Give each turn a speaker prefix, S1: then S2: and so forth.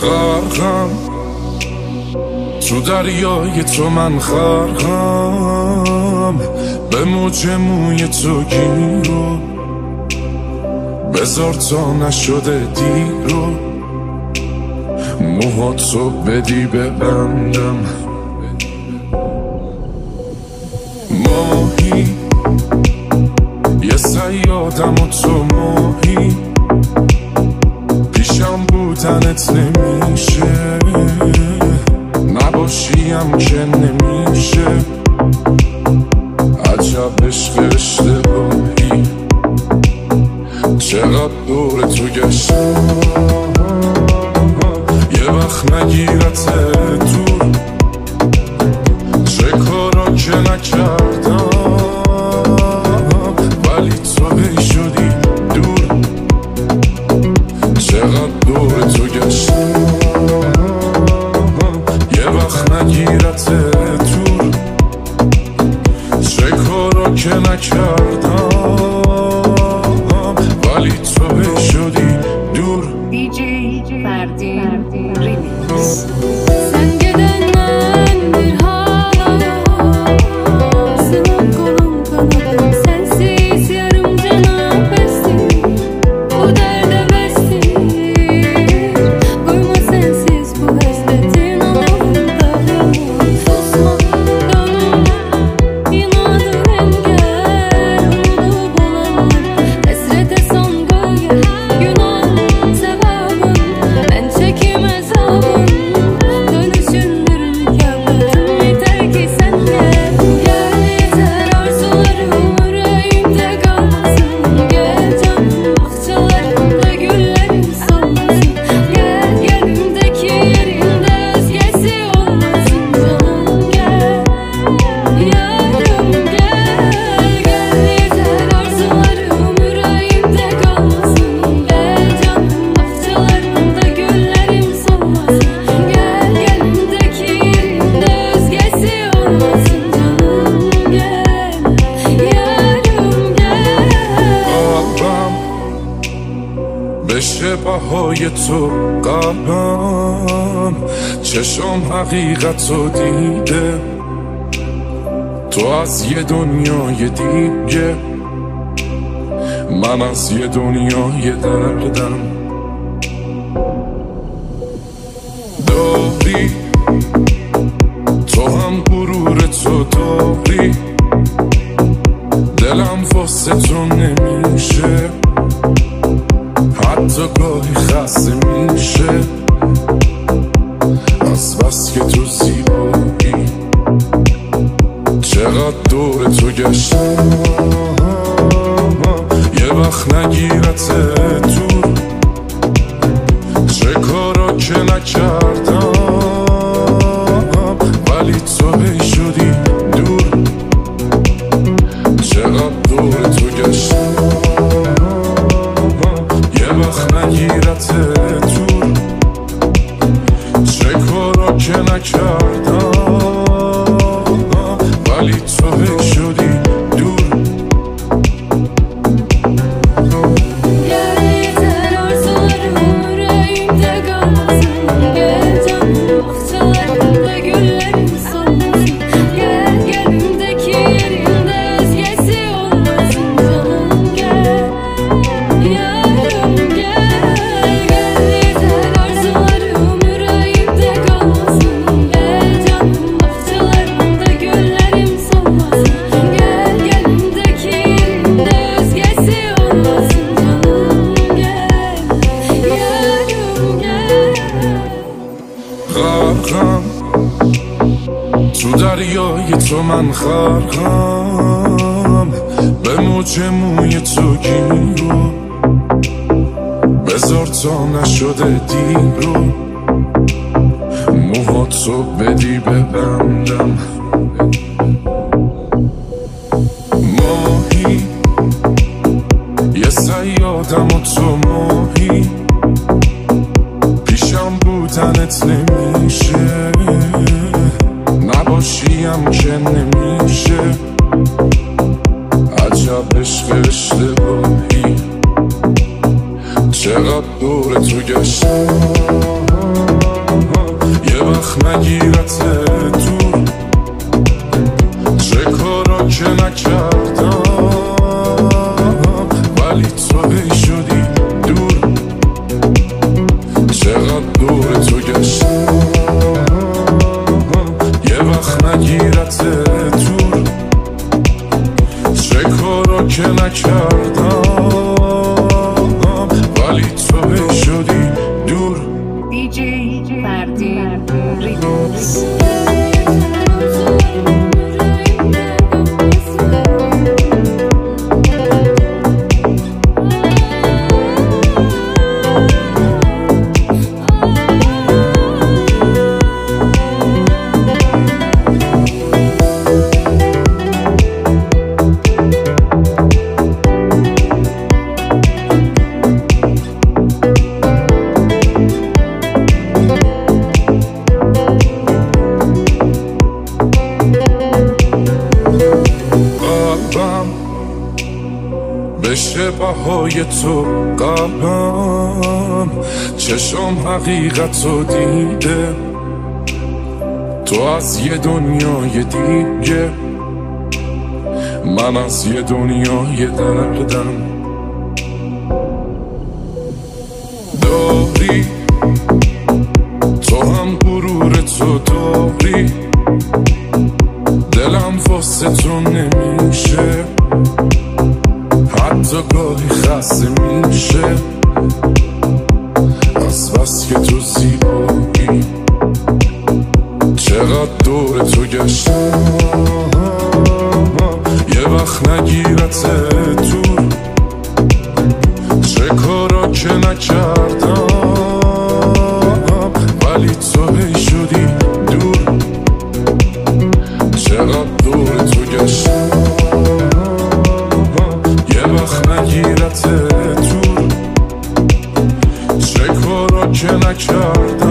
S1: غرقم تو دریای تو، من خرقم به موج موی تو گیرو، بذار تا نشده دیرو، موهاتو بدی ببندم. ماهی یه صیادم و تو ماهی، پیشم بودنت نمیشه، نباشیم که نمیشه. عجب عشق اشتباهی، چقدر دور تو گشتم، یه وقت نگیرت دور، چه کارا که نکردم ولی تو هی شدی دور. چقدر دور تو گشتم، یه وقت نگیرت دور، چه کارا که نکردم ولی تو هی شدی دور.
S2: دیجی فردین ریمیکس.
S1: بشه بهای تو قلبم، چشم حقیقتو دیده، تو از یه دنیای دیگه، من از یه دنیای دردم. داری تو هم غرور تو داری، دلم واسه تو نمیشه، حتی گاهی خسته میشه، از بس که تو زیبایی. چقدر دور تو گشتم، یه وقت نگیرت دور، چه کارا که نکردم ولی تو هی شدی دور. چقدر دور تو گشتم، یه وقت نگیرت دور، چه کارا که نکردم ولی تو هی شدی دور. غرقم تو دریای تو، من خرقم به موج موی تو گیرو، بذار تا نشده دیرو، موهاتو بدی ببندم. ماهی یه صیادم و تو ماهی، پیشم بودنت نمیشه، نباشیم که نمیشه. عجب عشق اشتباهی، چقدر دور تو گشتم، وقت نگیرت دور، چه کارا که نکردم ولی تو هی شدی دور. چقدر دور تو گشتم یه وقت نگیرت دور، چه کارا که نکردم ولی تو هی شدی دور.
S2: دیجی فردین ریمیکس.
S1: بشه بهای تو قلبم، چشم حقیقت رو دیده، تو از یه دنیای دیگه، من از یه دنیای دردم. داری تو هم غرور تو داری، دلم واسه تو نمیشه، حتی گاهی خسته میشه از بس که تو زیبایی. چقدر دور تو گشتم یه وقت نگیرت دور، چه کارا که نکردم ولی تو هی شدی دور. چقدر دور تو گشتم یه وقت نگیرت دور، چه کارا که نکردم